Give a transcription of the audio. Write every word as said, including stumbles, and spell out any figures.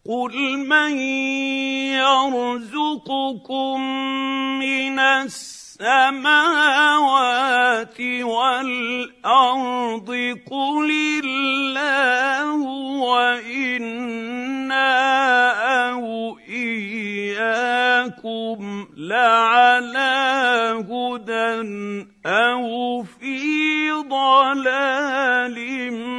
قُلْ مَن يَرْزُقُكُم مِّنَ السَّمَاوَاتِ وَالْأَرْضِ قُلِ اللَّهُ وَإِنَّا أَوْ إِيَّاكُمْ لَعَلَىٰ هُدًى أَوْ فِي ضَلَالٍ